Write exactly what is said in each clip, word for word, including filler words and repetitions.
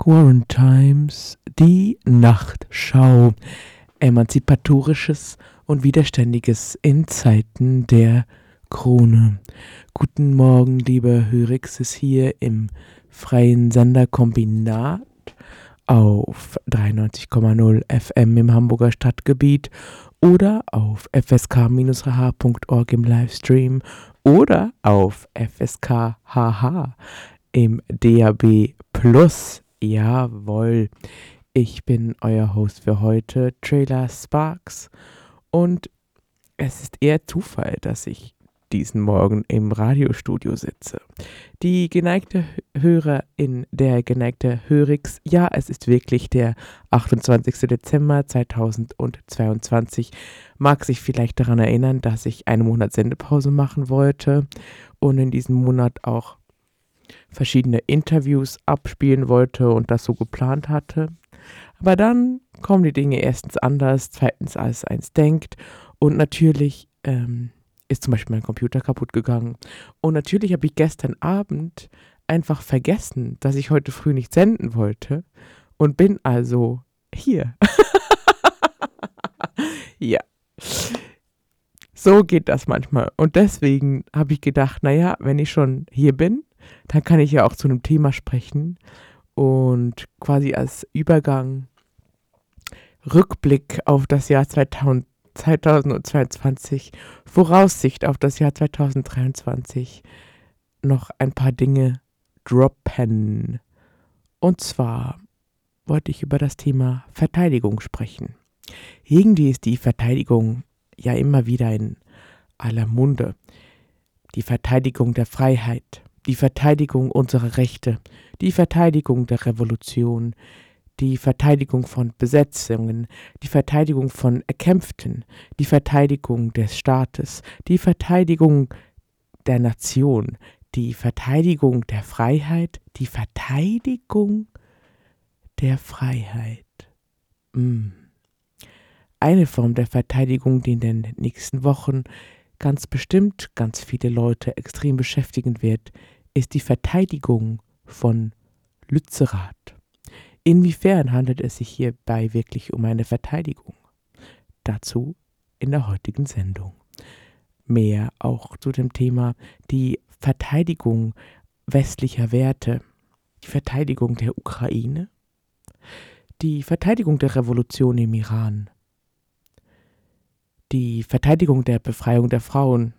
Quarantimes, die Nachtschau. Emanzipatorisches und Widerständiges in Zeiten der Krone. Guten Morgen, liebe Hörixes, hier im freien Senderkombinat auf dreiundneunzig Komma null F M im Hamburger Stadtgebiet oder auf f s k dash h punkt org im Livestream oder auf F S K H H im D A B Plus. Jawohl, ich bin euer Host für heute, Trailer Sparks, und es ist eher Zufall, dass ich diesen Morgen im Radiostudio sitze. Die geneigte Hörerin, der geneigte Hörix, ja, es ist wirklich der achtundzwanzigster Dezember zweitausendzweiundzwanzig, mag sich vielleicht daran erinnern, dass ich einen Monat Sendepause machen wollte und in diesem Monat auch verschiedene Interviews abspielen wollte und das so geplant hatte. Aber dann kommen die Dinge erstens anders, zweitens als eins denkt und natürlich ähm, ist zum Beispiel mein Computer kaputt gegangen. Und natürlich habe ich gestern Abend einfach vergessen, dass ich heute früh nicht senden wollte und bin also hier. Ja. So geht das manchmal. Und deswegen habe ich gedacht, naja, wenn ich schon hier bin, dann kann ich ja auch zu einem Thema sprechen und quasi als Übergang, Rückblick auf das Jahr zweitausendzweiundzwanzig, Voraussicht auf das Jahr zweitausenddreiundzwanzig noch ein paar Dinge droppen. Und zwar wollte ich über das Thema Verteidigung sprechen. Irgendwie ist die Verteidigung ja immer wieder in aller Munde. Die Verteidigung der Freiheit, die Verteidigung unserer Rechte, die Verteidigung der Revolution, die Verteidigung von Besetzungen, die Verteidigung von Erkämpften, die Verteidigung des Staates, die Verteidigung der Nation, die Verteidigung der Freiheit, die Verteidigung der Freiheit. Mm. Eine Form der Verteidigung, die in den nächsten Wochen ganz bestimmt ganz viele Leute extrem beschäftigen wird, ist die Verteidigung von Lützerath. Inwiefern handelt es sich hierbei wirklich um eine Verteidigung? Dazu in der heutigen Sendung. Mehr auch zu dem Thema die Verteidigung westlicher Werte, die Verteidigung der Ukraine, die Verteidigung der Revolution im Iran, die Verteidigung der Befreiung der Frauen,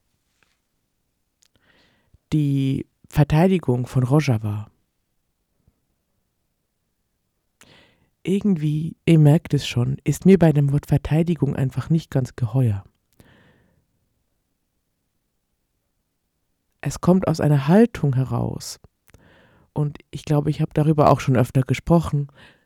die Verteidigung von Rojava. Irgendwie, ihr merkt es schon, ist mir bei dem Wort Verteidigung einfach nicht ganz geheuer. Es kommt aus einer Haltung heraus. Und ich glaube, ich habe darüber auch schon öfter gesprochen.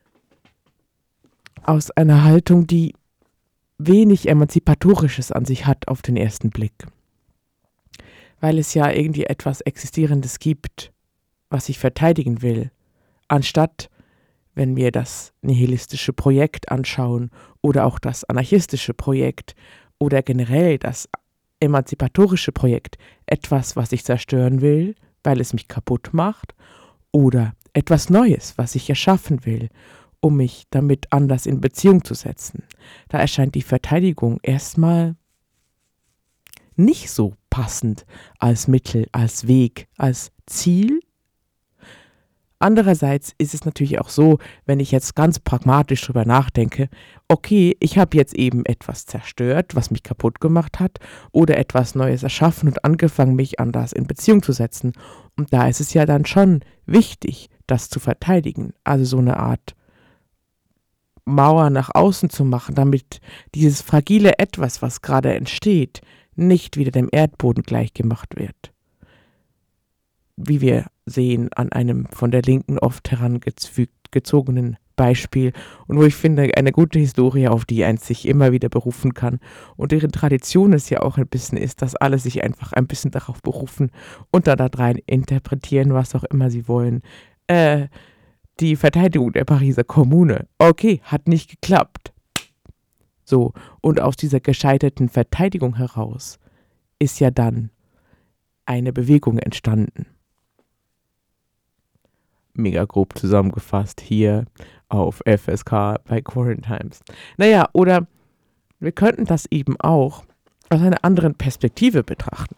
Aus einer Haltung, die wenig Emanzipatorisches an sich hat auf den ersten Blick. Weil es ja irgendwie etwas Existierendes gibt, was ich verteidigen will, anstatt, wenn wir das nihilistische Projekt anschauen oder auch das anarchistische Projekt oder generell das emanzipatorische Projekt, etwas, was ich zerstören will, weil es mich kaputt macht, oder etwas Neues, was ich erschaffen will, um mich damit anders in Beziehung zu setzen. Da erscheint die Verteidigung erstmal nicht so passend als Mittel, als Weg, als Ziel. Andererseits ist es natürlich auch so, wenn ich jetzt ganz pragmatisch drüber nachdenke, okay, ich habe jetzt eben etwas zerstört, was mich kaputt gemacht hat, oder etwas Neues erschaffen und angefangen, mich anders in Beziehung zu setzen. Und da ist es ja dann schon wichtig, das zu verteidigen. Also so eine Art Mauer nach außen zu machen, damit dieses fragile Etwas, was gerade entsteht, nicht wieder dem Erdboden gleichgemacht wird. Wie wir sehen an einem von der Linken oft herangezogenen Beispiel und wo ich finde, eine gute Historie, auf die eins sich immer wieder berufen kann und deren Tradition es ja auch ein bisschen ist, dass alle sich einfach ein bisschen darauf berufen und dann da rein interpretieren, was auch immer sie wollen. Äh, die Verteidigung der Pariser Kommune, okay, hat nicht geklappt. So, und aus dieser gescheiterten Verteidigung heraus ist ja dann eine Bewegung entstanden. mega grob zusammengefasst hier auf F S K bei Quarantimes. Naja, oder wir könnten das eben auch aus einer anderen Perspektive betrachten.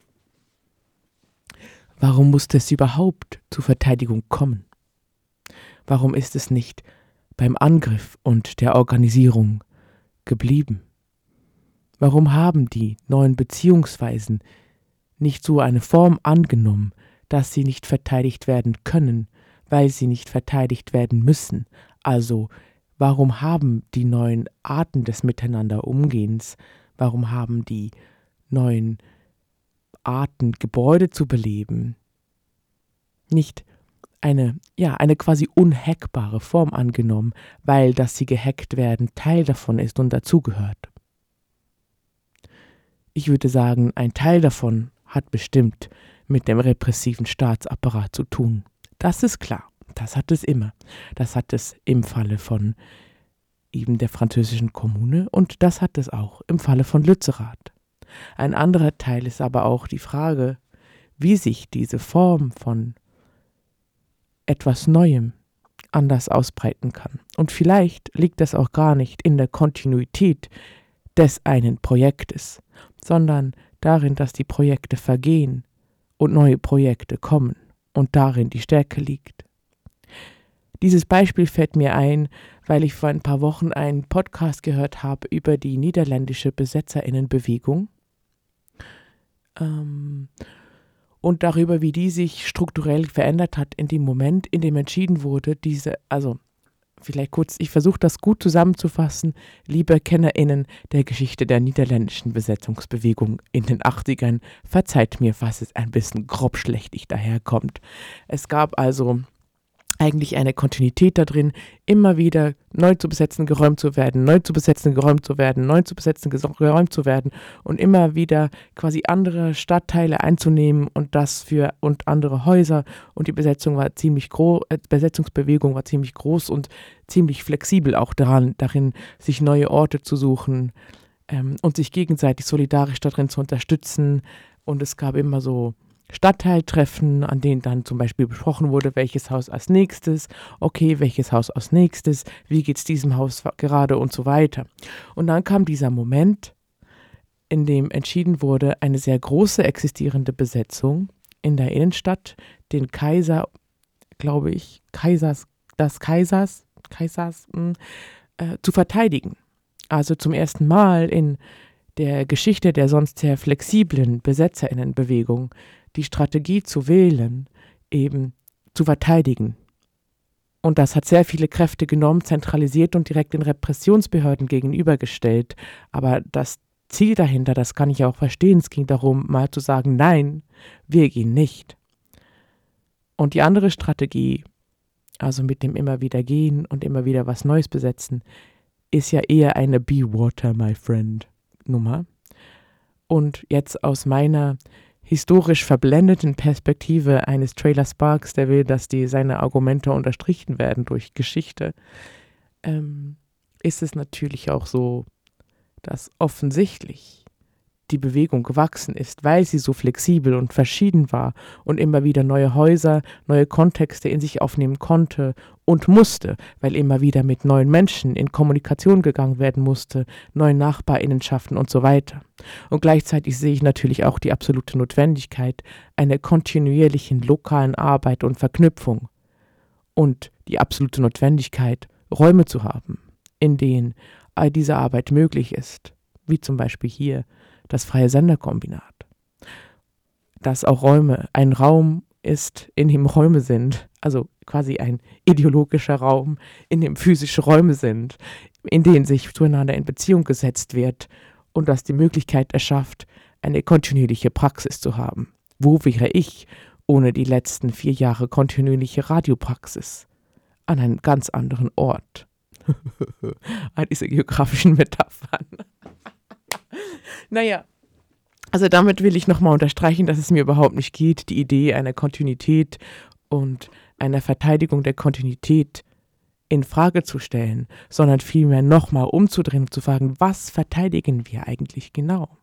Warum musste es überhaupt zur Verteidigung kommen? Warum ist es nicht beim Angriff und der Organisierung geblieben? Warum haben die neuen Beziehungsweisen nicht so eine Form angenommen, dass sie nicht verteidigt werden können, weil sie nicht verteidigt werden müssen? Also, warum haben die neuen Arten des Miteinanderumgehens, warum haben die neuen Arten, Gebäude zu beleben, nicht eine, ja, eine quasi unhackbare Form angenommen, weil dass sie gehackt werden Teil davon ist und dazugehört? Ich würde sagen, ein Teil davon hat bestimmt mit dem repressiven Staatsapparat zu tun. Das ist klar, das hat es immer. Das hat es im Falle von eben der französischen Kommune und das hat es auch im Falle von Lützerath. Ein anderer Teil ist aber auch die Frage, wie sich diese Form von etwas Neuem anders ausbreiten kann. Und vielleicht liegt das auch gar nicht in der Kontinuität des einen Projektes, sondern darin, dass die Projekte vergehen und neue Projekte kommen und darin die Stärke liegt. Dieses Beispiel fällt mir ein, weil ich vor ein paar Wochen einen Podcast gehört habe über die niederländische BesetzerInnenbewegung ähm, und darüber, wie die sich strukturell verändert hat in dem Moment, in dem entschieden wurde, diese, also vielleicht kurz, ich versuche das gut zusammenzufassen, liebe KennerInnen der Geschichte der niederländischen Besetzungsbewegung in den achtzigern, verzeiht mir, falls es ein bisschen grobschlächtig daherkommt. Es gab also eigentlich eine Kontinuität da drin, immer wieder neu zu besetzen, geräumt zu werden, neu zu besetzen, geräumt zu werden, neu zu besetzen, geräumt zu werden und immer wieder quasi andere Stadtteile einzunehmen und das für und andere Häuser, und die Besetzung war ziemlich groß, äh, Besetzungsbewegung war ziemlich groß und ziemlich flexibel auch daran, darin sich neue Orte zu suchen ähm, und sich gegenseitig solidarisch darin zu unterstützen, und es gab immer so Stadtteiltreffen, an denen dann zum Beispiel besprochen wurde, welches Haus als nächstes, okay, welches Haus als nächstes, wie geht es diesem Haus gerade und so weiter. Und dann kam dieser Moment, in dem entschieden wurde, eine sehr große existierende Besetzung in der Innenstadt, den Kaiser, glaube ich, Kaisers, das Kaisers, Kaisers, mh, äh, zu verteidigen. Also zum ersten Mal in der Geschichte der sonst sehr flexiblen BesetzerInnenbewegung die Strategie zu wählen, eben zu verteidigen. Und das hat sehr viele Kräfte genommen, zentralisiert und direkt den Repressionsbehörden gegenübergestellt. Aber das Ziel dahinter, das kann ich auch verstehen, es ging darum, mal zu sagen, nein, wir gehen nicht. Und die andere Strategie, also mit dem immer wieder gehen und immer wieder was Neues besetzen, ist ja eher eine Be Water, my friend Nummer. Und jetzt aus meiner historisch verblendeten Perspektive eines Trailer Sparks, der will, dass die seine Argumente unterstrichen werden durch Geschichte, ähm, ist es natürlich auch so, dass offensichtlich die Bewegung gewachsen ist, weil sie so flexibel und verschieden war und immer wieder neue Häuser, neue Kontexte in sich aufnehmen konnte und musste, weil immer wieder mit neuen Menschen in Kommunikation gegangen werden musste, neuen NachbarInnenschaften und so weiter. Und gleichzeitig sehe ich natürlich auch die absolute Notwendigkeit einer kontinuierlichen lokalen Arbeit und Verknüpfung und die absolute Notwendigkeit, Räume zu haben, in denen all diese Arbeit möglich ist, wie zum Beispiel hier das freie Senderkombinat. Dass auch Räume ein Raum ist, in dem Räume sind, also quasi ein ideologischer Raum, in dem physische Räume sind, in denen sich zueinander in Beziehung gesetzt wird und das die Möglichkeit erschafft, eine kontinuierliche Praxis zu haben. Wo wäre ich ohne die letzten vier Jahre kontinuierliche Radiopraxis? An einem ganz anderen Ort. All diese geografischen Metaphern. Naja, also damit will ich nochmal unterstreichen, dass es mir überhaupt nicht geht, die Idee einer Kontinuität und einer Verteidigung der Kontinuität in Frage zu stellen, sondern vielmehr nochmal umzudrehen und zu fragen, was verteidigen wir eigentlich genau?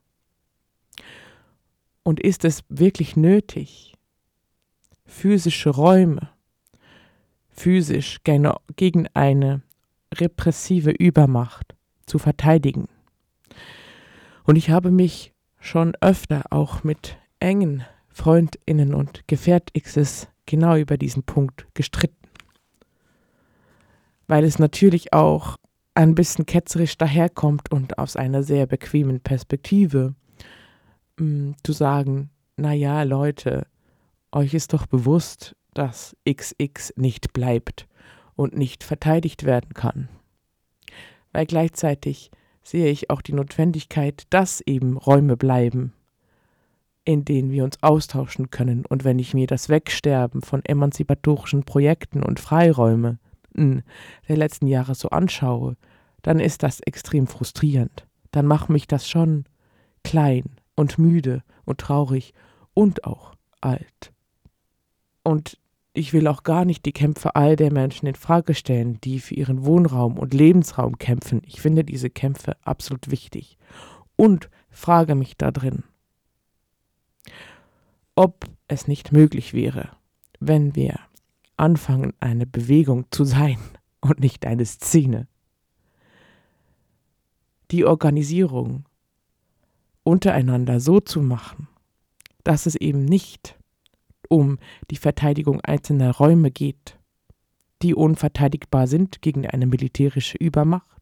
Und ist es wirklich nötig, physische Räume physisch gegen, gegen eine repressive Übermacht zu verteidigen. Und ich habe mich schon öfter auch mit engen FreundInnen und GefährtXs genau über diesen Punkt gestritten. Weil es natürlich auch ein bisschen ketzerisch daherkommt und aus einer sehr bequemen Perspektive mh, zu sagen, naja Leute, euch ist doch bewusst, dass X X nicht bleibt und nicht verteidigt werden kann. Weil gleichzeitig sehe ich auch die Notwendigkeit, dass eben Räume bleiben, in denen wir uns austauschen können. Und wenn ich mir das Wegsterben von emanzipatorischen Projekten und Freiräume der letzten Jahre so anschaue, dann ist das extrem frustrierend. Dann macht mich das schon klein und müde und traurig und auch alt. Und ich will auch gar nicht die Kämpfe all der Menschen in Frage stellen, die für ihren Wohnraum und Lebensraum kämpfen. Ich finde diese Kämpfe absolut wichtig und frage mich da drin, ob es nicht möglich wäre, wenn wir anfangen, eine Bewegung zu sein und nicht eine Szene, die Organisierung untereinander so zu machen, dass es eben nicht um die Verteidigung einzelner Räume geht, die unverteidigbar sind gegen eine militärische Übermacht,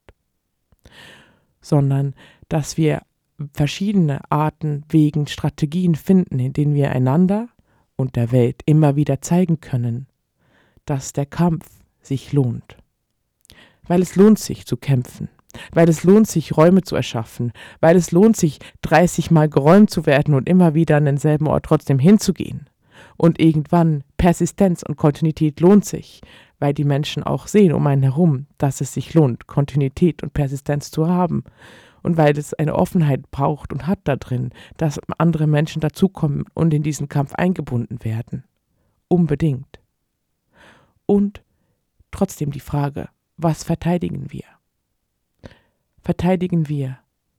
sondern dass wir verschiedene Arten, Wegen, Strategien finden, in denen wir einander und der Welt immer wieder zeigen können, dass der Kampf sich lohnt. Weil es lohnt sich zu kämpfen, weil es lohnt sich Räume zu erschaffen, weil es lohnt sich dreißig Mal geräumt zu werden und immer wieder an denselben Ort trotzdem hinzugehen. Und irgendwann Persistenz und Kontinuität lohnt sich, weil die Menschen auch sehen um einen herum, dass es sich lohnt, Kontinuität und Persistenz zu haben. Und weil es eine Offenheit braucht und hat da drin, dass andere Menschen dazukommen und in diesen Kampf eingebunden werden. Unbedingt. Und trotzdem die Frage, was verteidigen wir? Verteidigen wir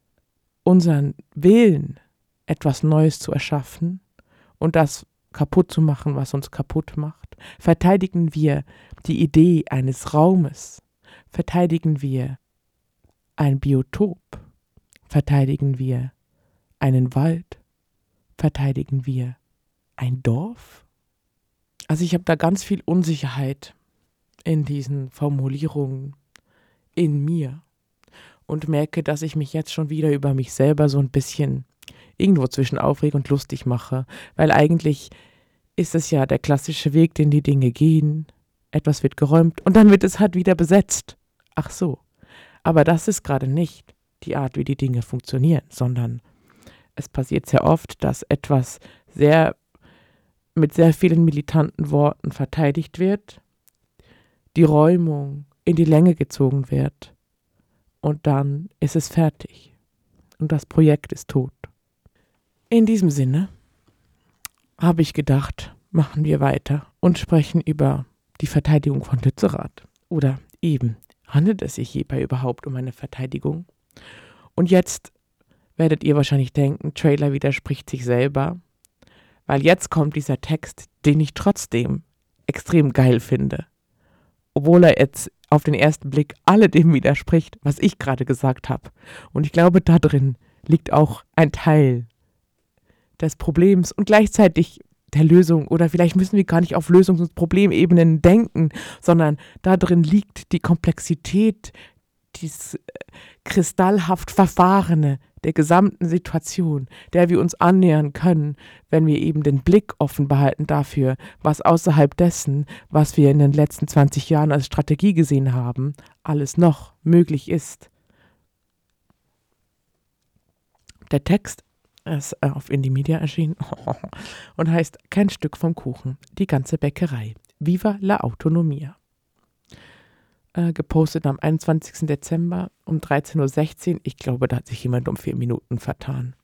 unseren Willen, etwas Neues zu erschaffen und das kaputt zu machen, was uns kaputt macht? Verteidigen wir die Idee eines Raumes? Verteidigen wir ein Biotop? Verteidigen wir einen Wald? Verteidigen wir ein Dorf? Also ich habe da ganz viel Unsicherheit in diesen Formulierungen in mir und merke, dass ich mich jetzt schon wieder über mich selber so ein bisschen irgendwo zwischen aufreg und lustig mache, weil eigentlich ist es ja der klassische Weg, den die Dinge gehen. Etwas wird geräumt und dann wird es halt wieder besetzt. Ach so, aber das ist gerade nicht die Art, wie die Dinge funktionieren, sondern es passiert sehr oft, dass etwas sehr mit sehr vielen militanten Worten verteidigt wird, die Räumung in die Länge gezogen wird und dann ist es fertig und das Projekt ist tot. In diesem Sinne habe ich gedacht, machen wir weiter und sprechen über die Verteidigung von Lützerath. Oder eben, handelt es sich hierbei überhaupt um eine Verteidigung? Und jetzt werdet ihr wahrscheinlich denken, Trailer widerspricht sich selber, weil jetzt kommt dieser Text, den ich trotzdem extrem geil finde. Obwohl er jetzt auf den ersten Blick alledem widerspricht, was ich gerade gesagt habe. Und ich glaube, da drin liegt auch ein Teil des Problems und gleichzeitig der Lösung. Oder vielleicht müssen wir gar nicht auf Lösungs- und Problemebenen denken, sondern da drin liegt die Komplexität, dieses kristallhaft Verfahrene der gesamten Situation, der wir uns annähern können, wenn wir eben den Blick offen behalten dafür, was außerhalb dessen, was wir in den letzten zwanzig Jahren als Strategie gesehen haben, alles noch möglich ist. Der Text ist auf Indie Media erschienen und heißt Kein Stück vom Kuchen, die ganze Bäckerei. Viva la Autonomia. Äh, gepostet am einundzwanzigsten Dezember um dreizehn Uhr sechzehn. Ich glaube, da hat sich jemand um vier Minuten vertan.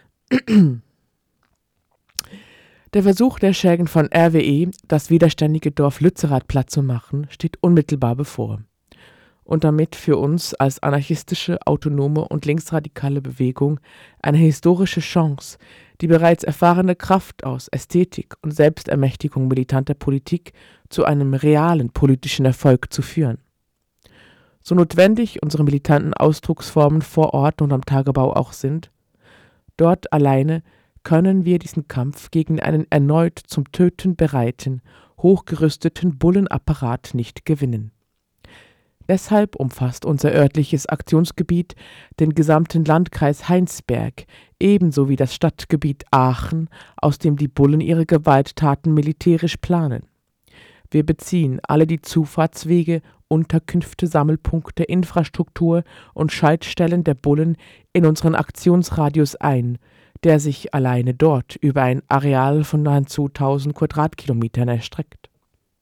Der Versuch der Schägen von R W E, das widerständige Dorf Lützerath platt zu machen, steht unmittelbar bevor. und damit für uns als anarchistische, autonome und linksradikale Bewegung eine historische Chance, die bereits erfahrene Kraft aus Ästhetik und Selbstermächtigung militanter Politik zu einem realen politischen Erfolg zu führen. So notwendig unsere militanten Ausdrucksformen vor Ort und am Tagebau auch sind, dort alleine können wir diesen Kampf gegen einen erneut zum Töten bereiten, hochgerüsteten Bullenapparat nicht gewinnen. Deshalb umfasst unser örtliches Aktionsgebiet den gesamten Landkreis Heinsberg, ebenso wie das Stadtgebiet Aachen, aus dem die Bullen ihre Gewalttaten militärisch planen. Wir beziehen alle die Zufahrtswege, Unterkünfte, Sammelpunkte, Infrastruktur und Schaltstellen der Bullen in unseren Aktionsradius ein, der sich alleine dort über ein Areal von nahezu tausend Quadratkilometern erstreckt.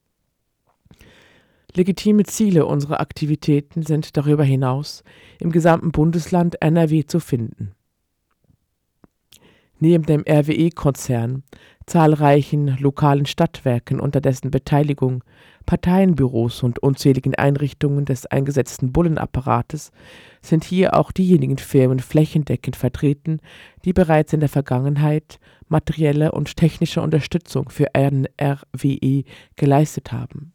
Legitime Ziele unserer Aktivitäten sind darüber hinaus im gesamten Bundesland N R W zu finden. Neben dem R W E-Konzern, zahlreichen lokalen Stadtwerken unter dessen Beteiligung, Parteienbüros und unzähligen Einrichtungen des eingesetzten Bullenapparates sind hier auch diejenigen Firmen flächendeckend vertreten, die bereits in der Vergangenheit materielle und technische Unterstützung für N R W E geleistet haben.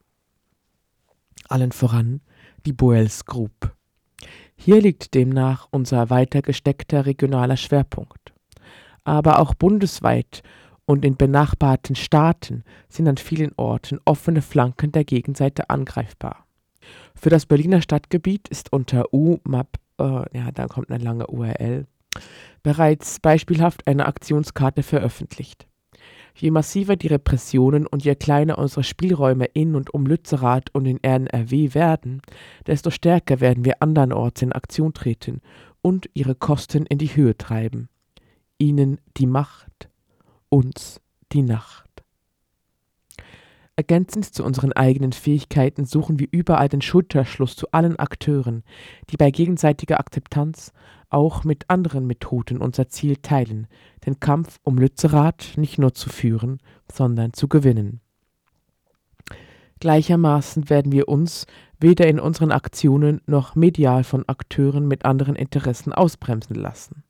Allen voran die Boels Group. Hier liegt demnach unser weiter gesteckter regionaler Schwerpunkt. Aber auch bundesweit und in benachbarten Staaten sind an vielen Orten offene Flanken der Gegenseite angreifbar. Für das Berliner Stadtgebiet ist unter U M A P, äh, ja, da kommt eine lange U R L, bereits beispielhaft eine Aktionskarte veröffentlicht. Je massiver die Repressionen und je kleiner unsere Spielräume in und um Lützerath und in N R W werden, desto stärker werden wir andernorts in Aktion treten und ihre Kosten in die Höhe treiben. Ihnen die Macht, uns die Nacht. Ergänzend zu unseren eigenen Fähigkeiten suchen wir überall den Schulterschluss zu allen Akteuren, die bei gegenseitiger Akzeptanz auch mit anderen Methoden unser Ziel teilen, den Kampf um Lützerath nicht nur zu führen, sondern zu gewinnen. Gleichermaßen werden wir uns weder in unseren Aktionen noch medial von Akteuren mit anderen Interessen ausbremsen lassen.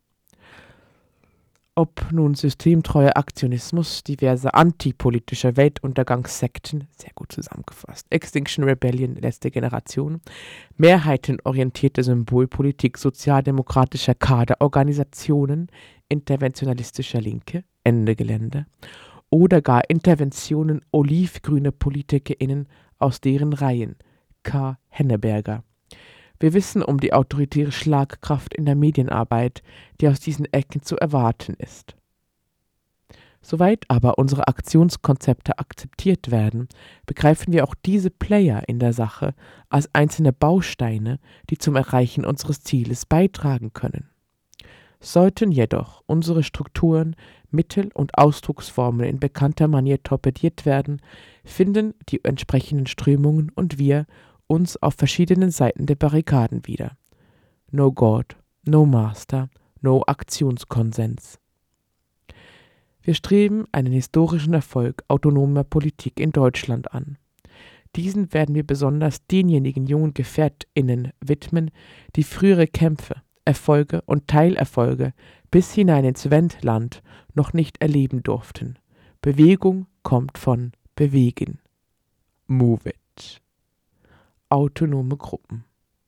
Ob nun systemtreuer Aktionismus, diverse antipolitische Weltuntergangssekten, sehr gut zusammengefasst, Extinction Rebellion, letzte Generation, mehrheitenorientierte Symbolpolitik sozialdemokratischer Kaderorganisationen, interventionalistischer Linke, Ende Gelände, oder gar Interventionen olivgrüner PolitikerInnen aus deren Reihen, K. Henneberger. Wir wissen um die autoritäre Schlagkraft in der Medienarbeit, die aus diesen Ecken zu erwarten ist. Soweit aber unsere Aktionskonzepte akzeptiert werden, begreifen wir auch diese Player in der Sache als einzelne Bausteine, die zum Erreichen unseres Zieles beitragen können. Sollten jedoch unsere Strukturen, Mittel und Ausdrucksformen in bekannter Manier torpediert werden, finden die entsprechenden Strömungen und wir uns auf verschiedenen Seiten der Barrikaden wieder. No God, no Master, no Aktionskonsens. Wir streben einen historischen Erfolg autonomer Politik in Deutschland an. Diesen werden wir besonders denjenigen jungen GefährtInnen widmen, die frühere Kämpfe, Erfolge und Teilerfolge bis hinein ins Wendland noch nicht erleben durften. Bewegung kommt von Bewegen. Move it. Autonome Gruppen.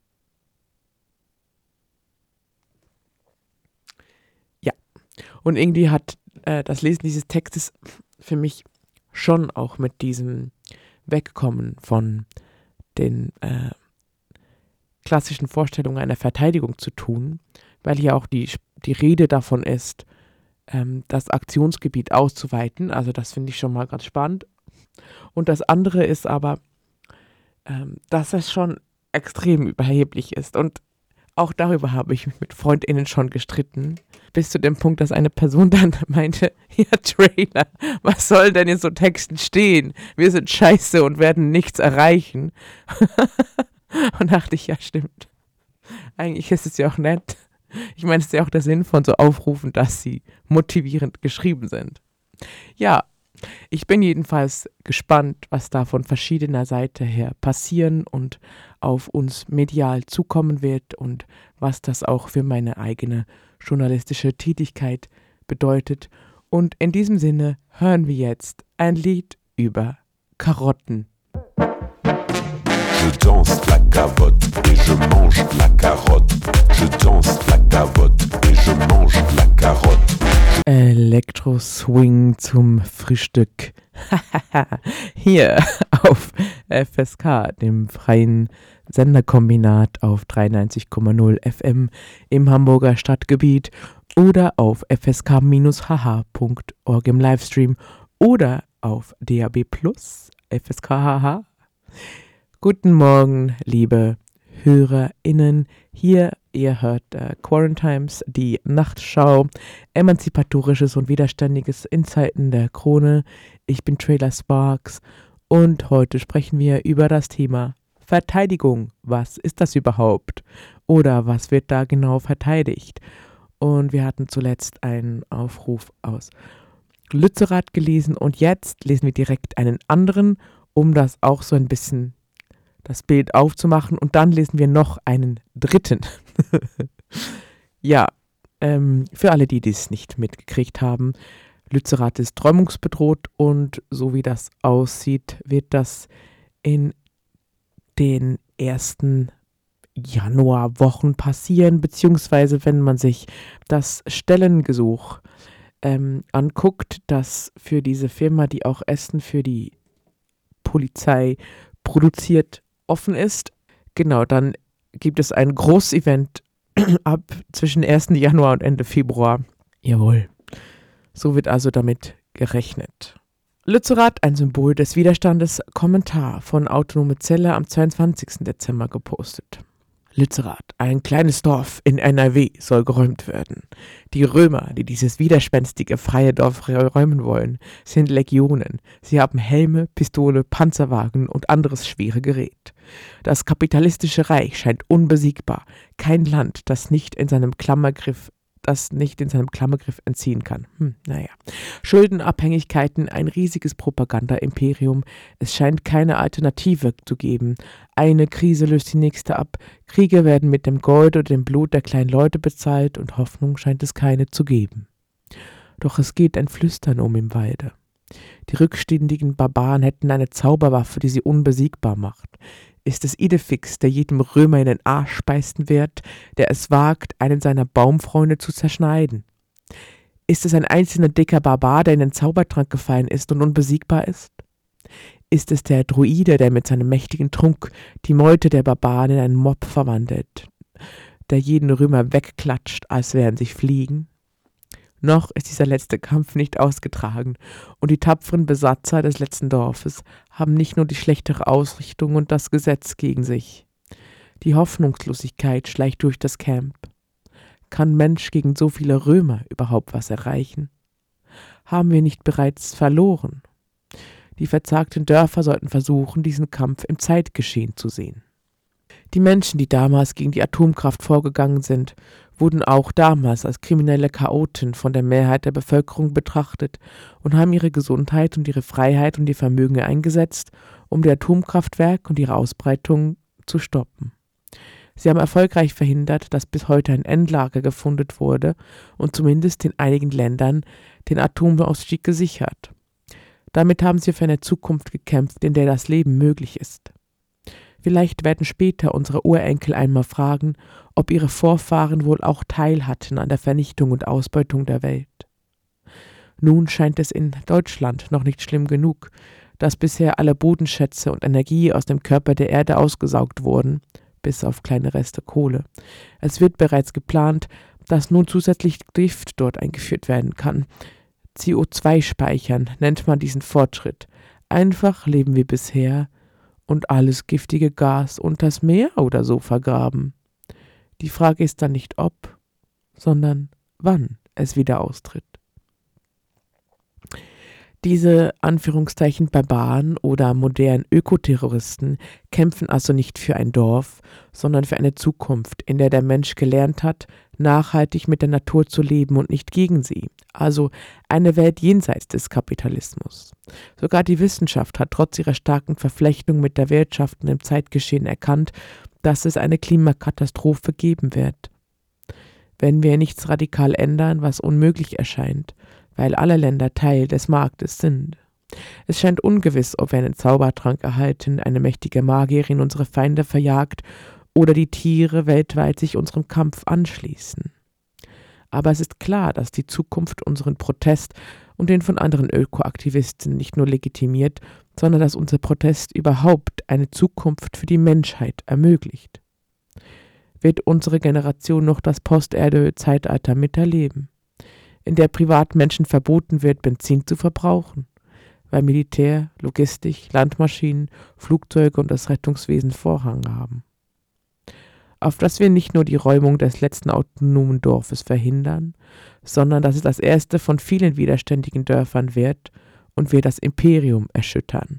Ja, und irgendwie hat äh, das Lesen dieses Textes für mich schon auch mit diesem Wegkommen von den äh, klassischen Vorstellungen einer Verteidigung zu tun, weil hier auch die, die Rede davon ist, ähm, das Aktionsgebiet auszuweiten. Also das finde ich schon mal ganz spannend. Und das andere ist aber, ähm, dass es schon extrem überheblich ist. Und auch darüber habe ich mich mit FreundInnen schon gestritten. Bis zu dem Punkt, dass eine Person dann meinte, ja Trailer, was soll denn in so Texten stehen? Wir sind scheiße und werden nichts erreichen. Und dachte ich, ja stimmt. Eigentlich ist es ja auch nett. Ich meine, es ist ja auch der Sinn von so Aufrufen, dass sie motivierend geschrieben sind. Ja, Ich bin jedenfalls gespannt, was da von verschiedener Seite her passieren und auf uns medial zukommen wird und was das auch für meine eigene journalistische Tätigkeit bedeutet. Und in diesem Sinne hören wir jetzt ein Lied über Karotten. Je danse la cavotte et je mange la carotte. Je danse la cavotte et je mange la carotte. Elektro-Swing zum Frühstück. Hier auf F S K, dem freien Senderkombinat auf dreiundneunzig Komma null F M im Hamburger Stadtgebiet oder auf f s k Bindestrich h h Punkt org im Livestream oder auf D A B plus, F S K H H. Guten Morgen, liebe HörerInnen. Hier, ihr hört äh, Quarantimes, die Nachtschau, Emanzipatorisches und Widerständiges in Zeiten der Krone. Ich bin Trailer Sparks und heute sprechen wir über das Thema Verteidigung. Was ist das überhaupt? Oder was wird da genau verteidigt? Und wir hatten zuletzt einen Aufruf aus Lützerath gelesen und jetzt lesen wir direkt einen anderen, um das auch so ein bisschen das Bild aufzumachen, und dann lesen wir noch einen dritten. Ja, ähm, für alle, die dies nicht mitgekriegt haben, Lützerath ist räumungsbedroht und so wie das aussieht, wird das in den ersten Januarwochen passieren, beziehungsweise wenn man sich das Stellengesuch ähm, anguckt, das für diese Firma, die auch Essen für die Polizei produziert, offen ist. Genau, dann gibt es ein Großevent ab zwischen ersten Januar und Ende Februar. Jawohl. So wird also damit gerechnet. Lützerath, ein Symbol des Widerstandes, Kommentar von Autonome Zelle am zweiundzwanzigsten Dezember gepostet. Lützerath, ein kleines Dorf in N R W, soll geräumt werden. Die Römer, die dieses widerspenstige freie Dorf räumen wollen, sind Legionen. Sie haben Helme, Pistole, Panzerwagen und anderes schwere Gerät. Das kapitalistische Reich scheint unbesiegbar. Kein Land, das nicht in seinem Klammergriff das nicht in seinem Klammergriff entziehen kann. Hm, naja. Schuldenabhängigkeiten, ein riesiges Propaganda-Imperium. Es scheint keine Alternative zu geben. Eine Krise löst die nächste ab. Kriege werden mit dem Gold oder dem Blut der kleinen Leute bezahlt und Hoffnung scheint es keine zu geben. Doch es geht ein Flüstern um im Walde. Die rückständigen Barbaren hätten eine Zauberwaffe, die sie unbesiegbar macht. Ist es Idefix, der jedem Römer in den Arsch beißen wird, der es wagt, einen seiner Baumfreunde zu zerschneiden? Ist es ein einzelner dicker Barbar, der in den Zaubertrank gefallen ist und unbesiegbar ist? Ist es der Druide, der mit seinem mächtigen Trunk die Meute der Barbaren in einen Mob verwandelt, der jeden Römer wegklatscht, als wären sie Fliegen? Noch ist dieser letzte Kampf nicht ausgetragen und die tapferen Besatzer des letzten Dorfes haben nicht nur die schlechtere Ausrichtung und das Gesetz gegen sich. Die Hoffnungslosigkeit schleicht durch das Camp. Kann Mensch gegen so viele Römer überhaupt was erreichen? Haben wir nicht bereits verloren? Die verzagten Dörfer sollten versuchen, diesen Kampf im Zeitgeschehen zu sehen. Die Menschen, die damals gegen die Atomkraft vorgegangen sind, wurden auch damals als kriminelle Chaoten von der Mehrheit der Bevölkerung betrachtet und haben ihre Gesundheit und ihre Freiheit und ihr Vermögen eingesetzt, um die Atomkraftwerke und ihre Ausbreitung zu stoppen. Sie haben erfolgreich verhindert, dass bis heute ein Endlager gefunden wurde und zumindest in einigen Ländern den Atomausstieg gesichert. Damit haben sie für eine Zukunft gekämpft, in der das Leben möglich ist. Vielleicht werden später unsere Urenkel einmal fragen, ob ihre Vorfahren wohl auch Teil hatten an der Vernichtung und Ausbeutung der Welt. Nun scheint es in Deutschland noch nicht schlimm genug, dass bisher alle Bodenschätze und Energie aus dem Körper der Erde ausgesaugt wurden, bis auf kleine Reste Kohle. Es wird bereits geplant, dass nun zusätzlich Gift dort eingeführt werden kann. C O zwei Speichern nennt man diesen Fortschritt. Einfach leben wir bisher und alles giftige Gas unters Meer oder so vergraben. Die Frage ist dann nicht ob, sondern wann es wieder austritt. Diese Anführungszeichen Barbaren oder modernen Ökoterroristen kämpfen also nicht für ein Dorf, sondern für eine Zukunft, in der der Mensch gelernt hat, nachhaltig mit der Natur zu leben und nicht gegen sie. Also eine Welt jenseits des Kapitalismus. Sogar die Wissenschaft hat trotz ihrer starken Verflechtung mit der Wirtschaft und dem Zeitgeschehen erkannt, dass es eine Klimakatastrophe geben wird. Wenn wir nichts radikal ändern, was unmöglich erscheint, weil alle Länder Teil des Marktes sind. Es scheint ungewiss, ob wir einen Zaubertrank erhalten, eine mächtige Magierin unsere Feinde verjagt oder die Tiere weltweit sich unserem Kampf anschließen. Aber es ist klar, dass die Zukunft unseren Protest und den von anderen Ökoaktivisten nicht nur legitimiert, sondern dass unser Protest überhaupt eine Zukunft für die Menschheit ermöglicht. Wird unsere Generation noch das Post-Erdöl-Zeitalter miterleben, in der Privatmenschen verboten wird, Benzin zu verbrauchen, weil Militär, Logistik, Landmaschinen, Flugzeuge und das Rettungswesen Vorrang haben. Auf dass wir nicht nur die Räumung des letzten autonomen Dorfes verhindern, sondern dass es das erste von vielen widerständigen Dörfern wird und wir das Imperium erschüttern.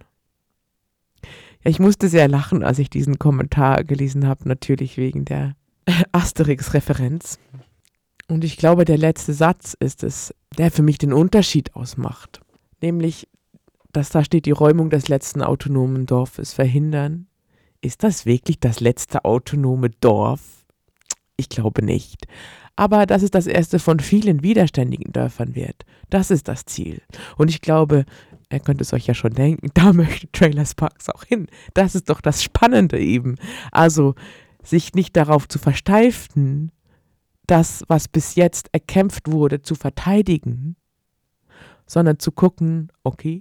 Ja, ich musste sehr lachen, als ich diesen Kommentar gelesen habe, natürlich wegen der Asterix-Referenz. Und ich glaube, der letzte Satz ist es, der für mich den Unterschied ausmacht. Nämlich, dass da steht, die Räumung des letzten autonomen Dorfes verhindern. Ist das wirklich das letzte autonome Dorf? Ich glaube nicht. Aber dass es das erste von vielen widerständigen Dörfern wird, das ist das Ziel. Und ich glaube, ihr könnt es euch ja schon denken, da möchte Trailer Sparks auch hin. Das ist doch das Spannende eben. Also, sich nicht darauf zu versteifen, das, was bis jetzt erkämpft wurde, zu verteidigen, sondern zu gucken, okay,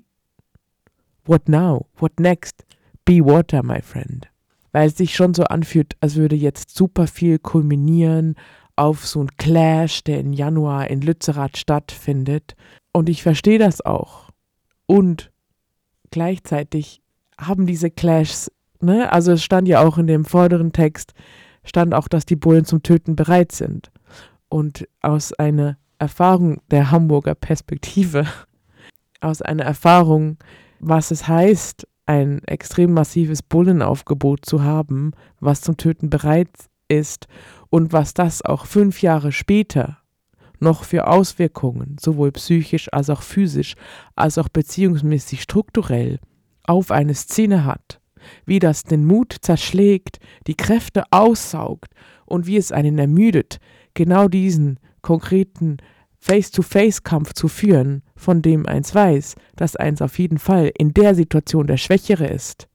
what now? What next? Be water, my friend. Weil es sich schon so anfühlt, als würde jetzt super viel kulminieren auf so einen Clash, der im Januar in Lützerath stattfindet. Und ich verstehe das auch. Und gleichzeitig haben diese Clashs, ne, also es stand ja auch in dem vorderen Text, stand auch, dass die Bullen zum Töten bereit sind. Und aus einer Erfahrung der Hamburger Perspektive, aus einer Erfahrung, was es heißt, ein extrem massives Bullenaufgebot zu haben, was zum Töten bereit ist und was das auch fünf Jahre später noch für Auswirkungen, sowohl psychisch als auch physisch, als auch beziehungsmäßig strukturell auf eine Szene hat, wie das den Mut zerschlägt, die Kräfte aussaugt und wie es einen ermüdet, genau diesen konkreten Face-to-Face-Kampf zu führen, von dem eins weiß, dass eins auf jeden Fall in der Situation der Schwächere ist.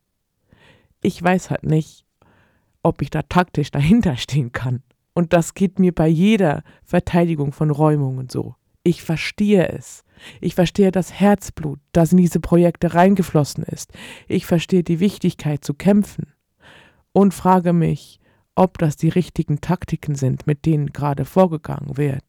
Ich weiß halt nicht, ob ich da taktisch dahinter stehen kann. Und das geht mir bei jeder Verteidigung von Räumungen so. Ich verstehe es. Ich verstehe das Herzblut, das in diese Projekte reingeflossen ist. Ich verstehe die Wichtigkeit zu kämpfen und frage mich, ob das die richtigen Taktiken sind, mit denen gerade vorgegangen wird.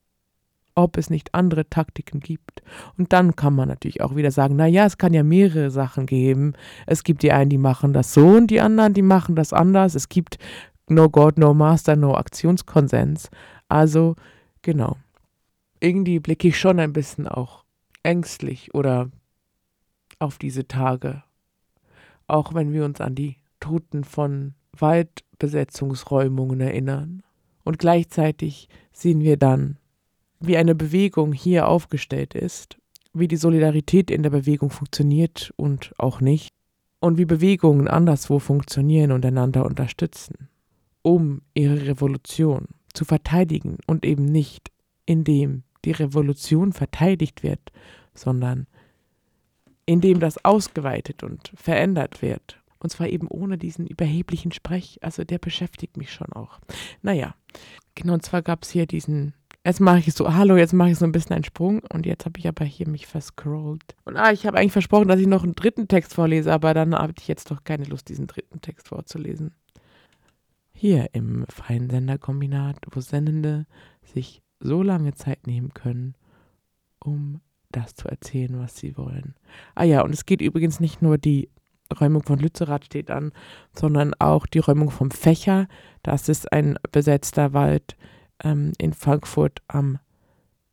Ob es nicht andere Taktiken gibt. Und dann kann man natürlich auch wieder sagen, naja, es kann ja mehrere Sachen geben. Es gibt die einen, die machen das so und die anderen, die machen das anders. Es gibt no God, no Master, no Aktionskonsens. Also, genau. Irgendwie blicke ich schon ein bisschen auch ängstlich oder auf diese Tage. Auch wenn wir uns an die Toten von Waldbesetzungsräumungen erinnern. Und gleichzeitig sehen wir dann, wie eine Bewegung hier aufgestellt ist, wie die Solidarität in der Bewegung funktioniert und auch nicht, und wie Bewegungen anderswo funktionieren und einander unterstützen, um ihre Revolution zu verteidigen und eben nicht, indem die Revolution verteidigt wird, sondern indem das ausgeweitet und verändert wird. Und zwar eben ohne diesen überheblichen Sprech, also der beschäftigt mich schon auch. Naja, genau, und zwar gab es hier diesen, jetzt mache ich so, hallo, jetzt mache ich so ein bisschen einen Sprung und jetzt habe ich aber hier mich verscrollt. Und ah, ich habe eigentlich versprochen, dass ich noch einen dritten Text vorlese, aber dann habe ich jetzt doch keine Lust, diesen dritten Text vorzulesen. Hier im freien Senderkombinat, wo Sendende sich so lange Zeit nehmen können, um das zu erzählen, was sie wollen. Ah ja, und es geht übrigens nicht nur die Räumung von Lützerath steht an, sondern auch die Räumung vom Fächer. Das ist ein besetzter Wald ähm, in Frankfurt am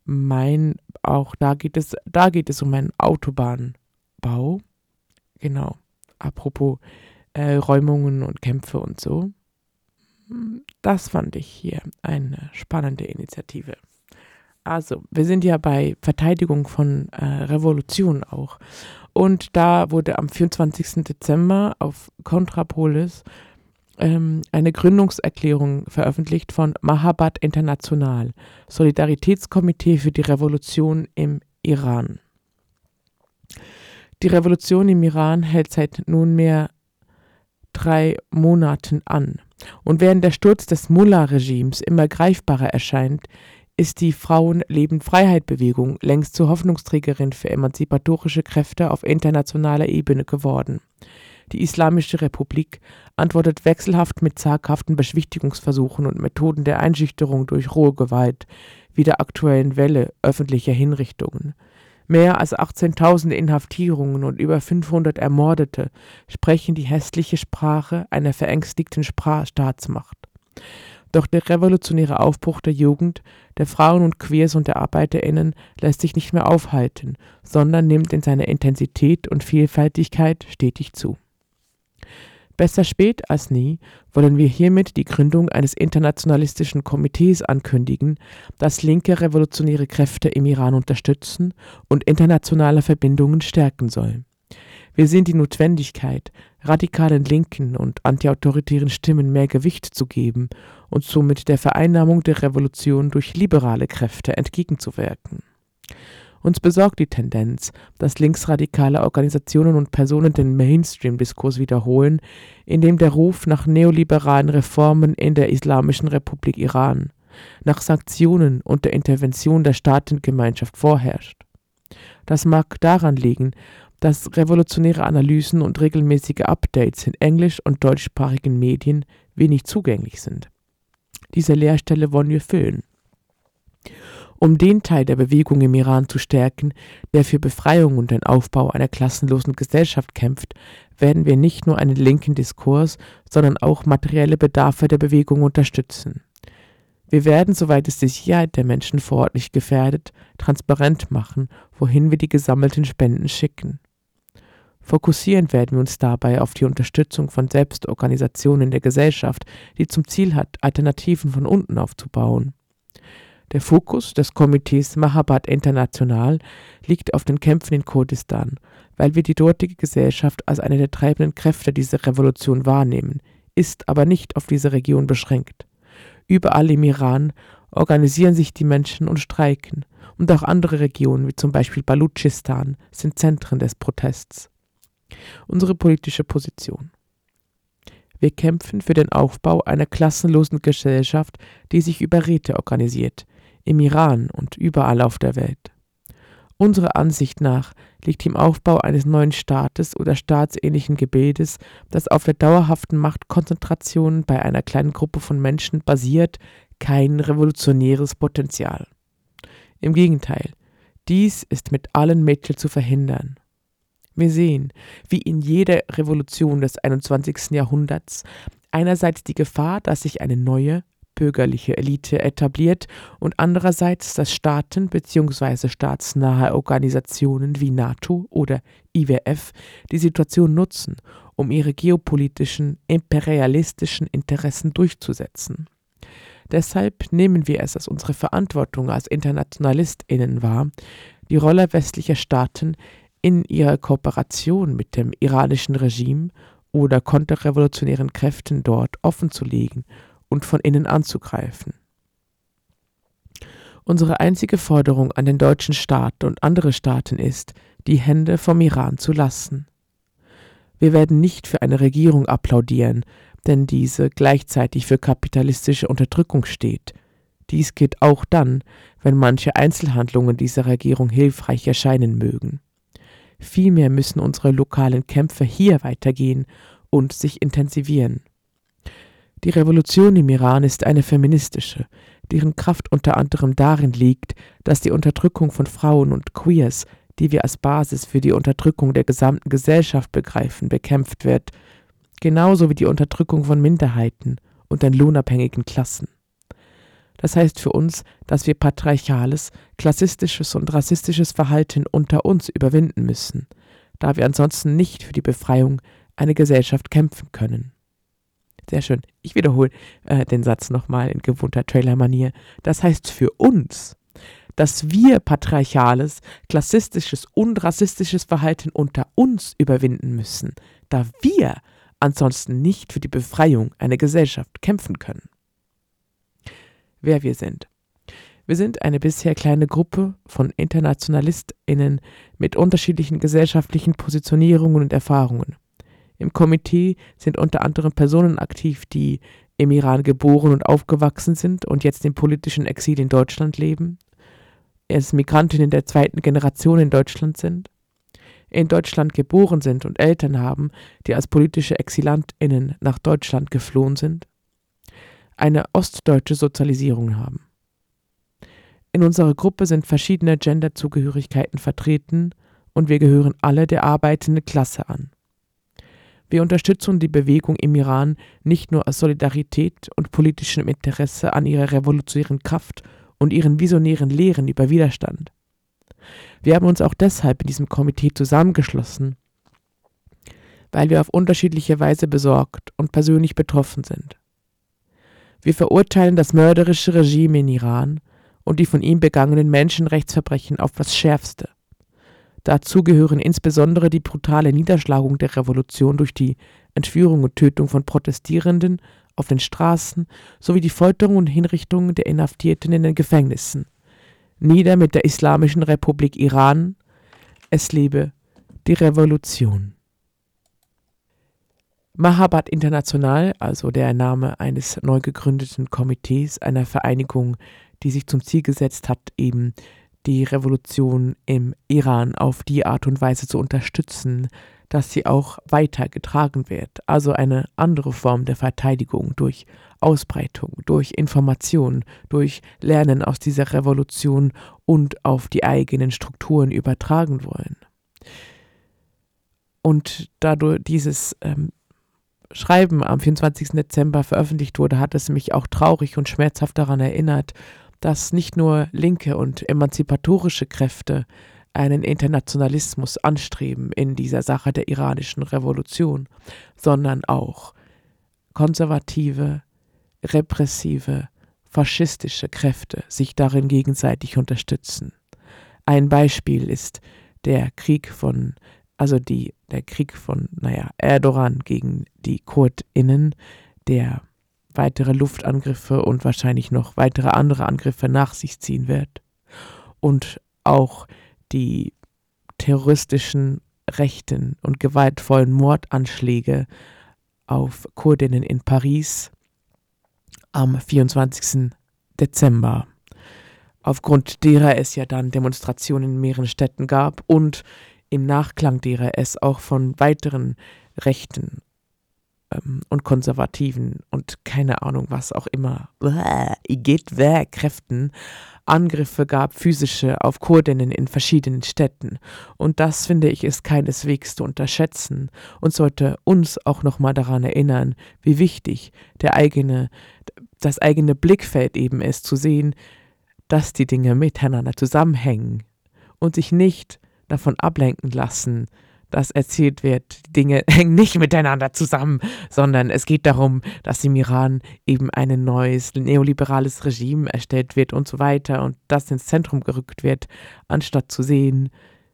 mein, auch da geht es, da geht es um einen Autobahnbau. Genau, apropos äh, Räumungen und Kämpfe und so. Das fand ich hier eine spannende Initiative. Also, wir sind ja bei Verteidigung von äh, Revolution auch. Und da wurde am vierundzwanzigsten Dezember auf Contrapolis ähm, eine Gründungserklärung veröffentlicht von Mahabad International, Solidaritätskomitee für die Revolution im Iran. Die Revolution im Iran hält seit nunmehr drei Monaten an. Und während der Sturz des Mullah-Regimes immer greifbarer erscheint, ist die Frauen-Leben-Freiheit-Bewegung längst zur Hoffnungsträgerin für emanzipatorische Kräfte auf internationaler Ebene geworden. Die Islamische Republik antwortet wechselhaft mit zaghaften Beschwichtigungsversuchen und Methoden der Einschüchterung durch rohe Gewalt, wie der aktuellen Welle öffentlicher Hinrichtungen. Mehr als achtzehntausend Inhaftierungen und über fünfhundert Ermordete sprechen die hässliche Sprache einer verängstigten Spra- Staatsmacht. Doch der revolutionäre Aufbruch der Jugend, der Frauen und Queers und der ArbeiterInnen lässt sich nicht mehr aufhalten, sondern nimmt in seiner Intensität und Vielfältigkeit stetig zu. Besser spät als nie wollen wir hiermit die Gründung eines internationalistischen Komitees ankündigen, das linke revolutionäre Kräfte im Iran unterstützen und internationale Verbindungen stärken soll. Wir sehen die Notwendigkeit, radikalen linken und antiautoritären Stimmen mehr Gewicht zu geben und somit der Vereinnahmung der Revolution durch liberale Kräfte entgegenzuwirken. Uns besorgt die Tendenz, dass linksradikale Organisationen und Personen den Mainstream-Diskurs wiederholen, indem der Ruf nach neoliberalen Reformen in der Islamischen Republik Iran, nach Sanktionen und der Intervention der Staatengemeinschaft vorherrscht. Das mag daran liegen, dass revolutionäre Analysen und regelmäßige Updates in englisch- und deutschsprachigen Medien wenig zugänglich sind. Diese Leerstelle wollen wir füllen. Um den Teil der Bewegung im Iran zu stärken, der für Befreiung und den Aufbau einer klassenlosen Gesellschaft kämpft, werden wir nicht nur einen linken Diskurs, sondern auch materielle Bedarfe der Bewegung unterstützen. Wir werden, soweit es die Sicherheit der Menschen vor Ort nicht gefährdet, transparent machen, wohin wir die gesammelten Spenden schicken. Fokussieren werden wir uns dabei auf die Unterstützung von Selbstorganisationen der Gesellschaft, die zum Ziel hat, Alternativen von unten aufzubauen. Der Fokus des Komitees Mahabad International liegt auf den Kämpfen in Kurdistan, weil wir die dortige Gesellschaft als eine der treibenden Kräfte dieser Revolution wahrnehmen, ist aber nicht auf diese Region beschränkt. Überall im Iran organisieren sich die Menschen und streiken, und auch andere Regionen, wie zum Beispiel Balutschistan, sind Zentren des Protests. Unsere politische Position. Wir kämpfen für den Aufbau einer klassenlosen Gesellschaft, die sich über Räte organisiert, im Iran und überall auf der Welt. Unserer Ansicht nach liegt im Aufbau eines neuen Staates oder staatsähnlichen Gebildes, das auf der dauerhaften Machtkonzentration bei einer kleinen Gruppe von Menschen basiert, kein revolutionäres Potenzial. Im Gegenteil, dies ist mit allen Mitteln zu verhindern. Wir sehen, wie in jeder Revolution des einundzwanzigsten Jahrhunderts einerseits die Gefahr, dass sich eine neue, bürgerliche Elite etabliert und andererseits, dass Staaten bzw. staatsnahe Organisationen wie NATO oder I W F die Situation nutzen, um ihre geopolitischen, imperialistischen Interessen durchzusetzen. Deshalb nehmen wir es als unsere Verantwortung als InternationalistInnen wahr, die Rolle westlicher Staaten in ihrer Kooperation mit dem iranischen Regime oder konterrevolutionären Kräften dort offenzulegen und von innen anzugreifen. Unsere einzige Forderung an den deutschen Staat und andere Staaten ist, die Hände vom Iran zu lassen. Wir werden nicht für eine Regierung applaudieren, denn diese gleichzeitig für kapitalistische Unterdrückung steht. Dies geht auch dann, wenn manche Einzelhandlungen dieser Regierung hilfreich erscheinen mögen. Vielmehr müssen unsere lokalen Kämpfe hier weitergehen und sich intensivieren. Die Revolution im Iran ist eine feministische, deren Kraft unter anderem darin liegt, dass die Unterdrückung von Frauen und Queers, die wir als Basis für die Unterdrückung der gesamten Gesellschaft begreifen, bekämpft wird, genauso wie die Unterdrückung von Minderheiten und den lohnabhängigen Klassen. Das heißt für uns, dass wir patriarchales, klassistisches und rassistisches Verhalten unter uns überwinden müssen, da wir ansonsten nicht für die Befreiung einer Gesellschaft kämpfen können. Sehr schön. Ich wiederhole äh, den Satz nochmal in gewohnter Trailer-Manier. Das heißt für uns, dass wir patriarchales, klassistisches und rassistisches Verhalten unter uns überwinden müssen, da wir ansonsten nicht für die Befreiung einer Gesellschaft kämpfen können. Wer wir sind. Wir sind eine bisher kleine Gruppe von InternationalistInnen mit unterschiedlichen gesellschaftlichen Positionierungen und Erfahrungen. Im Komitee sind unter anderem Personen aktiv, die im Iran geboren und aufgewachsen sind und jetzt im politischen Exil in Deutschland leben, als Migrantinnen der zweiten Generation in Deutschland sind, in Deutschland geboren sind und Eltern haben, die als politische ExilantInnen nach Deutschland geflohen sind, eine ostdeutsche Sozialisierung haben. In unserer Gruppe sind verschiedene Genderzugehörigkeiten vertreten und wir gehören alle der arbeitenden Klasse an. Wir unterstützen die Bewegung im Iran nicht nur aus Solidarität und politischem Interesse an ihrer revolutionären Kraft und ihren visionären Lehren über Widerstand. Wir haben uns auch deshalb in diesem Komitee zusammengeschlossen, weil wir auf unterschiedliche Weise besorgt und persönlich betroffen sind. Wir verurteilen das mörderische Regime in Iran und die von ihm begangenen Menschenrechtsverbrechen auf das Schärfste. Dazu gehören insbesondere die brutale Niederschlagung der Revolution durch die Entführung und Tötung von Protestierenden auf den Straßen sowie die Folterung und Hinrichtung der Inhaftierten in den Gefängnissen. Nieder mit der Islamischen Republik Iran, es lebe die Revolution. Mahabad International, also der Name eines neu gegründeten Komitees, einer Vereinigung, die sich zum Ziel gesetzt hat, eben die Revolution im Iran auf die Art und Weise zu unterstützen, dass sie auch weitergetragen wird. Also eine andere Form der Verteidigung durch Ausbreitung, durch Information, durch Lernen aus dieser Revolution und auf die eigenen Strukturen übertragen wollen. Und dadurch dieses ähm, Schreiben am vierundzwanzigsten Dezember veröffentlicht wurde, hat es mich auch traurig und schmerzhaft daran erinnert, dass nicht nur linke und emanzipatorische Kräfte einen Internationalismus anstreben in dieser Sache der iranischen Revolution, sondern auch konservative, repressive, faschistische Kräfte sich darin gegenseitig unterstützen. Ein Beispiel ist der Krieg von, also die, der Krieg von, naja, Erdogan gegen die KurdInnen, der weitere Luftangriffe und wahrscheinlich noch weitere andere Angriffe nach sich ziehen wird. Und auch die terroristischen, rechten und gewaltvollen Mordanschläge auf Kurdinnen in Paris am vierundzwanzigsten Dezember, aufgrund derer es ja dann Demonstrationen in mehreren Städten gab und im Nachklang derer es auch von weiteren rechten und konservativen und keine Ahnung was auch immer, geht weg, Kräften, Angriffe gab, physische, auf Kurdinnen in verschiedenen Städten. Und das, finde ich, ist keineswegs zu unterschätzen und sollte uns auch nochmal daran erinnern, wie wichtig der eigene, das eigene Blickfeld eben ist, zu sehen, dass die Dinge miteinander zusammenhängen und sich nicht davon ablenken lassen, dass erzählt wird, die Dinge hängen nicht miteinander zusammen, sondern es geht darum, dass im Iran eben ein neues neoliberales Regime erstellt wird und so weiter und das ins Zentrum gerückt wird, anstatt zu sehen,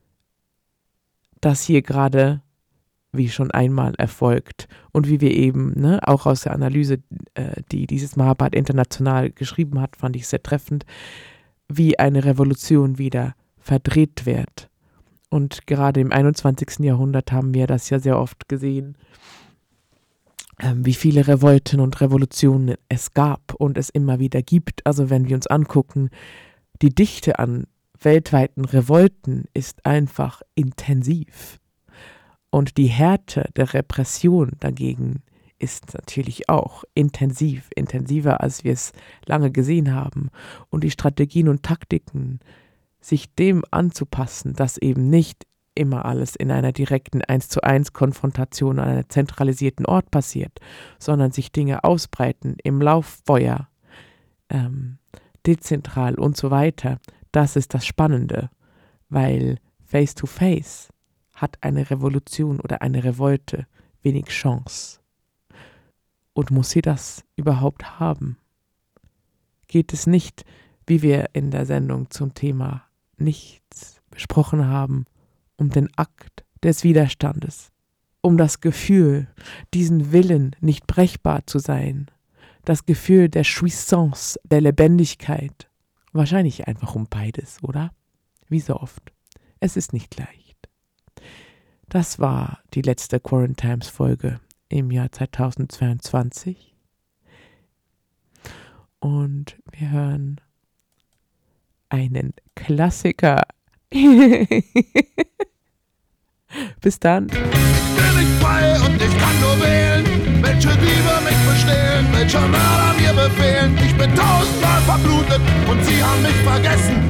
dass hier gerade, wie schon einmal erfolgt und wie wir eben, ne, auch aus der Analyse, äh, die dieses Mahabad International geschrieben hat, fand ich sehr treffend, wie eine Revolution wieder verdreht wird. Und gerade im einundzwanzigsten Jahrhundert haben wir das ja sehr oft gesehen, ähm, wie viele Revolten und Revolutionen es gab und es immer wieder gibt. Also wenn wir uns angucken, die Dichte an weltweiten Revolten ist einfach intensiv. Und die Härte der Repression dagegen ist natürlich auch intensiv, intensiver, als wir es lange gesehen haben. Und die Strategien und Taktiken, sich dem anzupassen, dass eben nicht immer alles in einer direkten eins zu eins Konfrontation an einem zentralisierten Ort passiert, sondern sich Dinge ausbreiten im Lauffeuer, ähm, dezentral und so weiter. Das ist das Spannende, weil Face-to-Face hat eine Revolution oder eine Revolte wenig Chance. Und muss sie das überhaupt haben? Geht es nicht, wie wir in der Sendung zum Thema Nichts besprochen haben, um den Akt des Widerstandes, um das Gefühl, diesen Willen, nicht brechbar zu sein, das Gefühl der Jouissance, der Lebendigkeit. Wahrscheinlich einfach um beides, oder? Wie so oft. Es ist nicht leicht. Das war die letzte Quarantimes-Folge im Jahr zweitausendzweiundzwanzig. Und wir hören einen Klassiker. Bis dann. Bin ich frei und ich kann nur wählen, welche Liebe mich bestehlen, welcher Mörder mir befehlen. Ich bin tausendmal verblutet und sie haben mich vergessen.